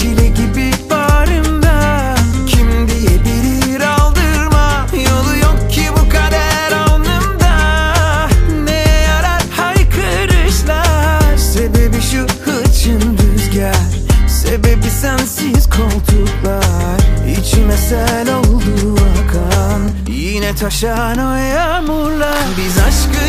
çile gibi bağrımda. Kim diyebilir aldırma, yolu yok ki bu kader alnımda. Ne yarar haykırışlar, sebebi şu hırçın rüzgar, sebebi sensiz koltuklar. İçime sel oldu akan, yine taşan o yağmurlar. Biz aşkı